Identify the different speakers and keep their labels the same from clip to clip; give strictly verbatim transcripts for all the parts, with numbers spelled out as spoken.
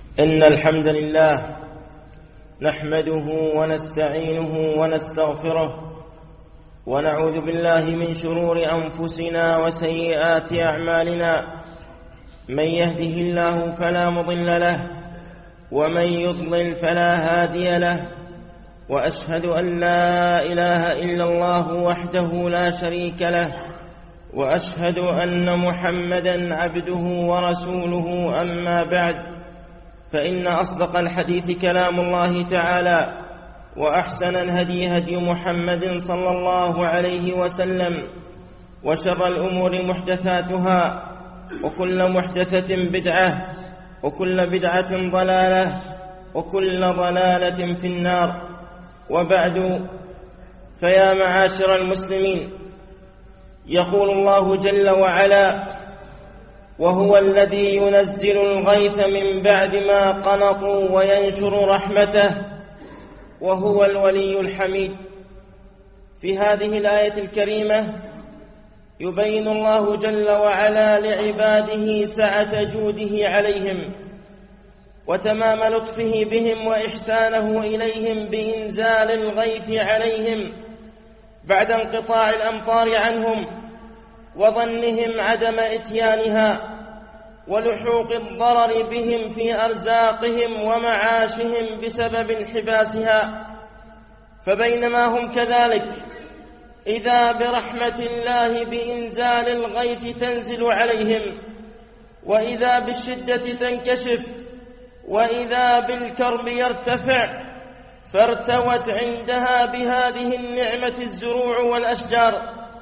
Speaker 1: إن الحمد لله نحمده ونستعينه ونستغفره ونعوذ بالله من شرور أنفسنا وسيئات أعمالنا. من يهده الله فلا مضل له ومن يضلل فلا هادي له، وأشهد أن لا إله إلا الله وحده لا شريك له، وأشهد أن محمدًا عبده ورسوله. أما بعد، فإن أصدق الحديث كلام الله تعالى، وأحسن الهدي هدي محمد صلى الله عليه وسلم، وشر الأمور محدثاتها، وكل محدثة بدعة، وكل بدعة ضلالة، وكل ضلالة في النار. وبعد، فيا معاشر المسلمين، يقول الله جل وعلا: وهو الذي ينزل الغيث من بعد ما قنطوا وينشر رحمته وهو الولي الحميد. في هذه الآية الكريمة يبين الله جل وعلا لعباده سعة جوده عليهم وتمام لطفه بهم وإحسانه إليهم بإنزال الغيث عليهم بعد انقطاع الأمطار عنهم وظنهم عدم إتيانها ولحوق الضرر بهم في أرزاقهم ومعاشهم بسبب انحباسها. فبينما هم كذلك، إذا برحمة الله بإنزال الغيث تنزل عليهم، وإذا بالشدة تنكشف، وإذا بالكرب يرتفع، فارتوت عندها بهذه النعمة الزروع والأشجار،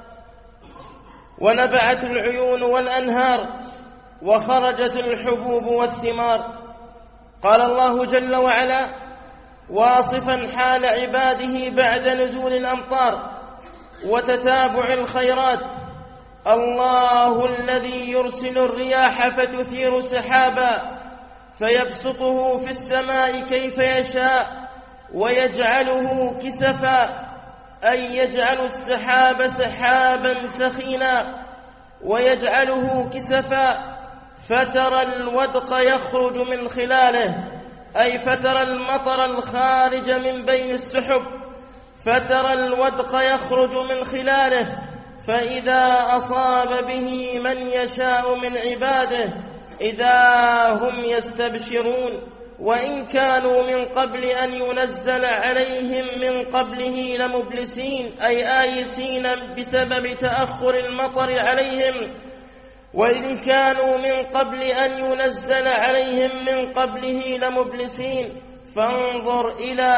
Speaker 1: ونبعت العيون والأنهار، وخرجت الحبوب والثمار. قال الله جل وعلا واصفا حال عباده بعد نزول الأمطار وتتابع الخيرات: الله الذي يرسل الرياح فتثير سحابا فيبسطه في السماء كيف يشاء ويجعله كسفا، أي يجعل السحاب سحابا ثخينا ويجعله كسفا، فترى الودق يخرج من خلاله، أي فترى المطر الخارج من بين السحب، فترى الودق يخرج من خلاله، فإذا أصاب به من يشاء من عباده إذا هم يستبشرون. وإن كانوا من قبل أن ينزل عليهم من قبله لمبلسين، أي آيسين بسبب تأخر المطر عليهم. وإن كانوا من قبل أن ينزل عليهم من قبله لمبلسين. فانظر إلى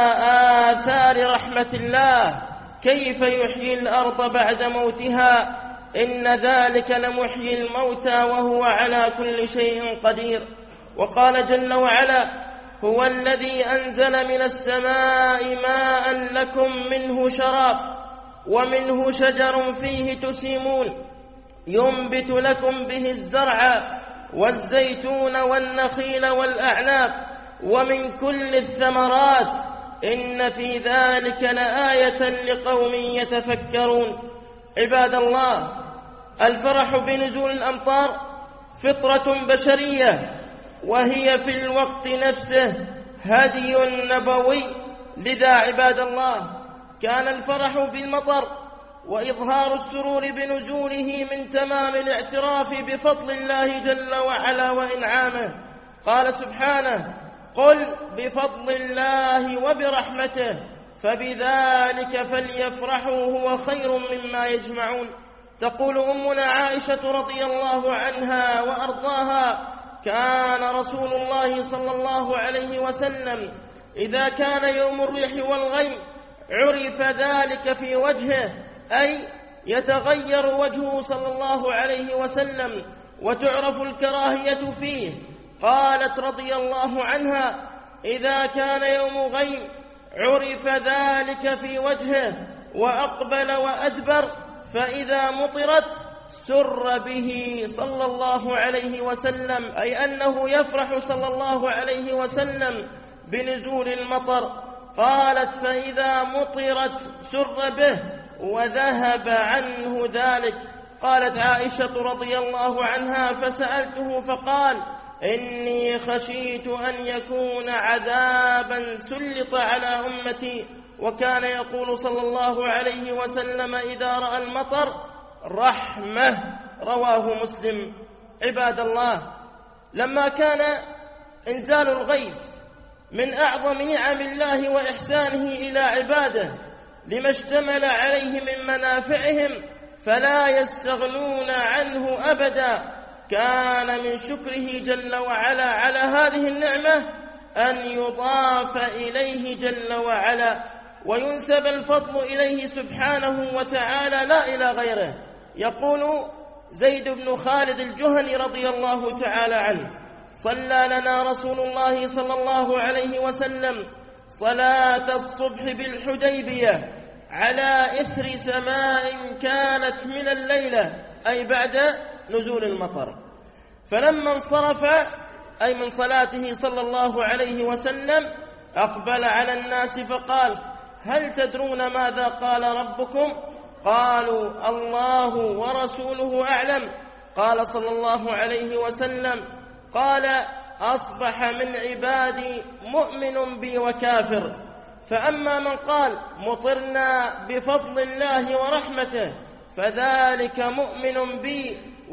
Speaker 1: آثار رحمة الله كيف يحيي الأرض بعد موتها، إن ذلك لمحيي الموتى وهو على كل شيء قدير. وقال جل وعلا: هو الذي أنزل من السماء ماء لكم منه شراب ومنه شجر فيه تسيمون ينبت لكم به الزرع والزيتون والنخيل والأعناب ومن كل الثمرات إن في ذلك لآية لقوم يتفكرون. عباد الله، الفرح بنزول الأمطار فطرة بشرية، وهي في الوقت نفسه هدي نبوي. لذا عباد الله، كان الفرح بالمطر وإظهار السرور بنزوله من تمام الاعتراف بفضل الله جل وعلا وإنعامه. قال سبحانه: قل بفضل الله وبرحمته فبذلك فليفرحوا هو خير مما يجمعون. تقول أمنا عائشة رضي الله عنها وأرضاها: كان رسول الله صلى الله عليه وسلم إذا كان يوم الريح والغيم عرف ذلك في وجهه، أي يتغير وجهه صلى الله عليه وسلم وتعرف الكراهية فيه. قالت رضي الله عنها: إذا كان يوم غيم عرف ذلك في وجهه وأقبل وأدبر، فإذا مطرت سر به صلى الله عليه وسلم، أي أنه يفرح صلى الله عليه وسلم بنزول المطر. قالت: فإذا مطرت سر به وذهب عنه ذلك. قالت عائشة رضي الله عنها: فسألته فقال: إني خشيت أن يكون عذابا سلط على أمتي. وكان يقول صلى الله عليه وسلم إذا رأى المطر: رحمة. رواه مسلم. عباد الله، لما كان إنزال الغيث من أعظم نعم الله وإحسانه إلى عباده لما اشتمل عليه من منافعهم فلا يستغنون عنه أبدا، كان من شكره جل وعلا على هذه النعمة أن يضاف إليه جل وعلا وينسب الفضل إليه سبحانه وتعالى لا إلى غيره. يقول زيد بن خالد الجهني رضي الله تعالى عنه: صلى لنا رسول الله صلى الله عليه وسلم صلاة الصبح بالحديبية على إثر سماء كانت من الليلة، أي بعد نزول المطر. فلما انصرف أي من صلاته صلى الله عليه وسلم أقبل على الناس فقال: هل تدرون ماذا قال ربكم؟ قالوا: الله ورسوله أعلم. قال صلى الله عليه وسلم: قال: أصبح من عبادي مؤمن بي وكافر، فأما من قال مطرنا بفضل الله ورحمته فذلك مؤمن بي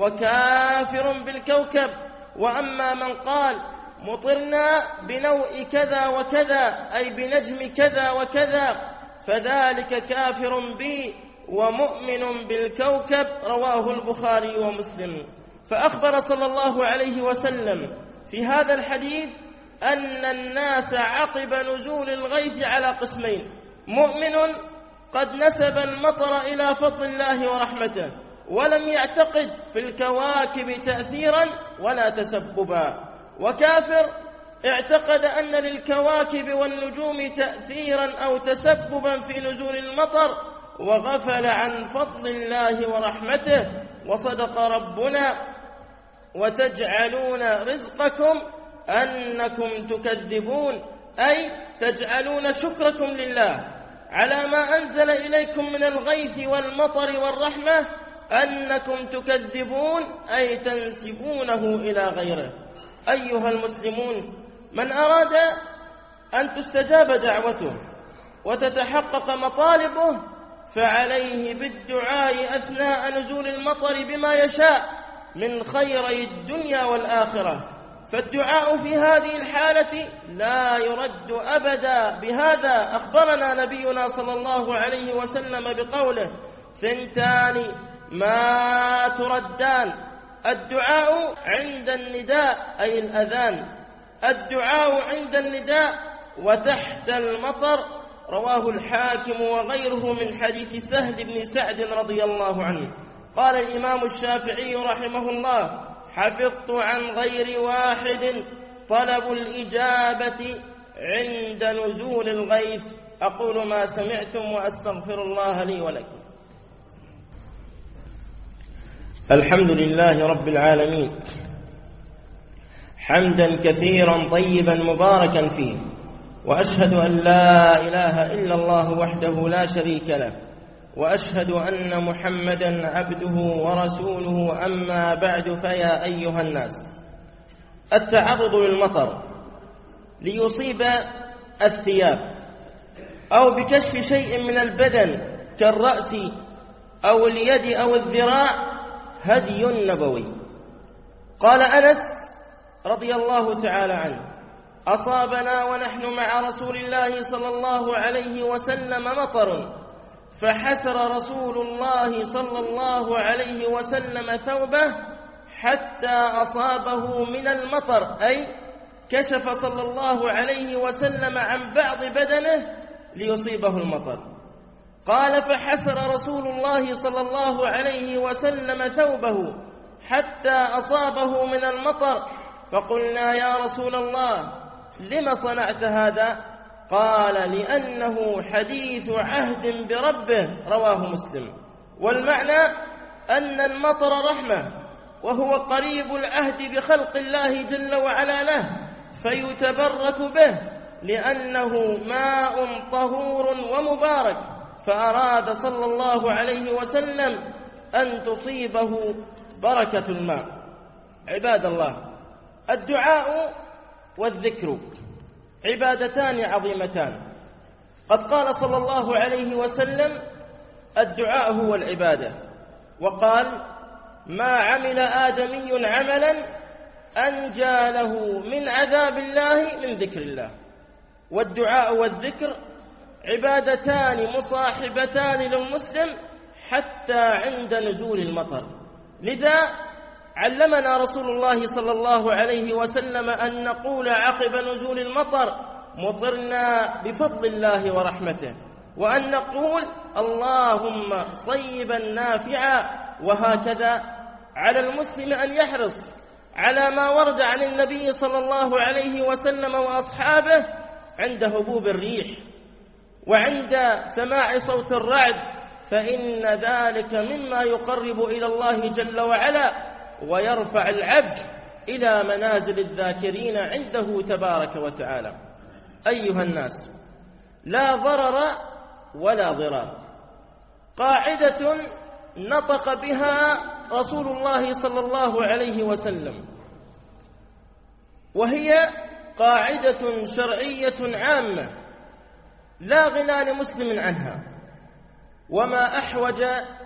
Speaker 1: وكافر بالكوكب، وأما من قال مطرنا بنوء كذا وكذا أي بنجم كذا وكذا فذلك كافر بي ومؤمن بالكوكب. رواه البخاري ومسلم. فأخبر صلى الله عليه وسلم في هذا الحديث أن الناس عقب نزول الغيث على قسمين: مؤمن قد نسب المطر إلى فضل الله ورحمته ولم يعتقد في الكواكب تأثيرا ولا تسببا، وكافر اعتقد أن للكواكب والنجوم تأثيرا أو تسببا في نزول المطر وغفل عن فضل الله ورحمته. وصدق ربنا: وتجعلون رزقكم أنكم تكذبون، أي تجعلون شكركم لله على ما أنزل إليكم من الغيث والمطر والرحمة أنكم تكذبون، أي تنسبونه إلى غيره. أيها المسلمون، من أراد أن تستجاب دعوته وتتحقق مطالبه فعليه بالدعاء أثناء نزول المطر بما يشاء من خيري الدنيا والآخرة، فالدعاء في هذه الحالة لا يرد أبدا. بهذا أخبرنا نبينا صلى الله عليه وسلم بقوله: ثنتان ما تردان، الدعاء عند النداء أي الأذان، الدعاء عند النداء وتحت المطر. رواه الحاكم وغيره من حديث سهل بن سعد رضي الله عنه. قال الإمام الشافعي رحمه الله: حفظت عن غير واحد طلب الإجابة عند نزول الغيث. أقول ما سمعتم وأستغفر الله لي ولكم. الحمد لله رب العالمين، حمدا كثيرا طيبا مباركا فيه، وأشهد أن لا إله إلا الله وحده لا شريك له، وأشهد أن محمدا عبده ورسوله. أما بعد، فيا أيها الناس، التعرض للمطر ليصيب الثياب أو بكشف شيء من البدن كالرأس أو اليد أو الذراع هدي نبوي. قال أنس رضي الله تعالى عنه: أصابنا ونحن مع رسول الله صلى الله عليه وسلم مطر، فحسر رسول الله صلى الله عليه وسلم ثوبه حتى أصابه من المطر، أي كشف صلى الله عليه وسلم عن بعض بدنه ليصيبه المطر. قال: فحسر رسول الله صلى الله عليه وسلم ثوبه حتى أصابه من المطر، فقلنا: يا رسول الله لم صنعت هذا؟ قال: لأنه حديث عهد بربه. رواه مسلم. والمعنى أن المطر رحمة، وهو قريب العهد بخلق الله جل وعلا له، فيتبرك به لأنه ماء طهور ومبارك، فأراد صلى الله عليه وسلم أن تصيبه بركة الماء. عباد الله، الدعاء والذكر عبادتان عظيمتان. قد قال صلى الله عليه وسلم: الدعاء هو العبادة. وقال: ما عمل آدمي عملا أنجى له من عذاب الله من ذكر الله. والدعاء والذكر عبادتان مصاحبتان للمسلم حتى عند نزول المطر. لذا علمنا رسول الله صلى الله عليه وسلم أن نقول عقب نزول المطر: مطرنا بفضل الله ورحمته، وأن نقول: اللهم صيبا نافعا. وهكذا على المسلم أن يحرص على ما ورد عن النبي صلى الله عليه وسلم وأصحابه عند هبوب الريح وعند سماع صوت الرعد، فإن ذلك مما يقرب إلى الله جل وعلا ويرفع العبد إلى منازل الذاكرين عنده تبارك وتعالى. أيها الناس، لا ضرر ولا ضرار، قاعدة نطق بها رسول الله صلى الله عليه وسلم، وهي قاعدة شرعية عامة لا غنى لمسلم عنها، وما أحوج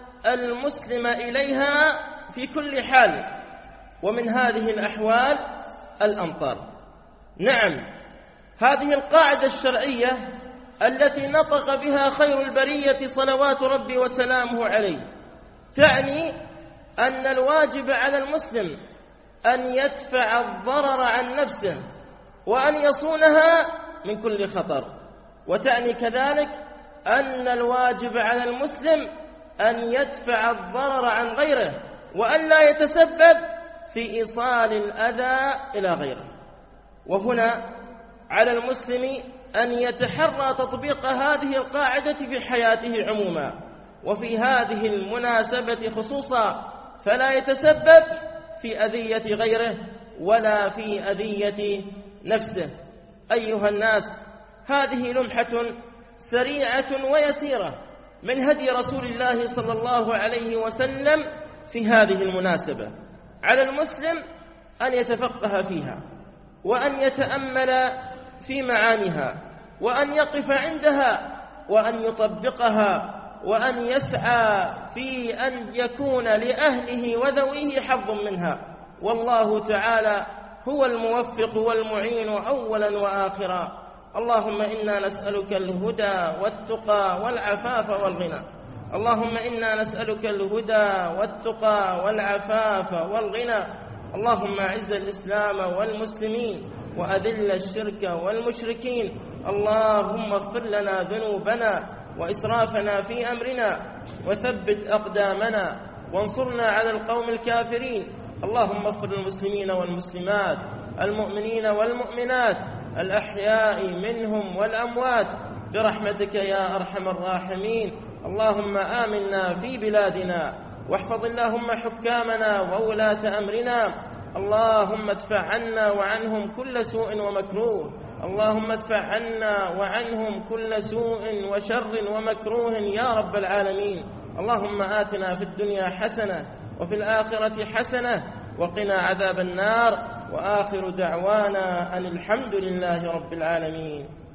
Speaker 1: المسلم إليها في كل حال، ومن هذه الأحوال الأمطار. نعم، هذه القاعدة الشرعية التي نطق بها خير البرية صلوات ربي وسلامه عليه تعني أن الواجب على المسلم أن يدفع الضرر عن نفسه وأن يصونها من كل خطر، وتعني كذلك أن الواجب على المسلم أن يدفع الضرر عن غيره وأن لا يتسبب في إيصال الأذى إلى غيره. وهنا على المسلم أن يتحرى تطبيق هذه القاعدة في حياته عموما وفي هذه المناسبة خصوصا، فلا يتسبب في أذية غيره ولا في أذية نفسه. أيها الناس، هذه لمحة سريعة ويسيرة من هدي رسول الله صلى الله عليه وسلم في هذه المناسبة. على المسلم أن يتفقه فيها وأن يتأمل في معانيها وأن يقف عندها وأن يطبقها وأن يسعى في أن يكون لأهله وذويه حظ منها. والله تعالى هو الموفق والمعين أولا وآخرا. اللهم إنا نسألك الهدى والتقى والعفاف والغنى. اللهم إنا نسألك الهدى والتقى والعفاف والغنى. اللهم أعز الإسلام والمسلمين وأذل الشرك والمشركين. اللهم اغفر لنا ذنوبنا وإسرافنا في أمرنا وثبت أقدامنا وانصرنا على القوم الكافرين. اللهم اغفر للمسلمين والمسلمات، المؤمنين والمؤمنات، الأحياء منهم والأموات برحمتك يا أرحم الراحمين. اللهم آمنا في بلادنا واحفظ اللهم حكامنا وولاة أمرنا. اللهم ادفع عنا وعنهم كل سوء ومكروه. اللهم ادفع عنا وعنهم كل سوء وشر ومكروه يا رب العالمين. اللهم آتنا في الدنيا حسنة وفي الآخرة حسنة وقنا عذاب النار. وآخر دعوانا أن الحمد لله رب العالمين.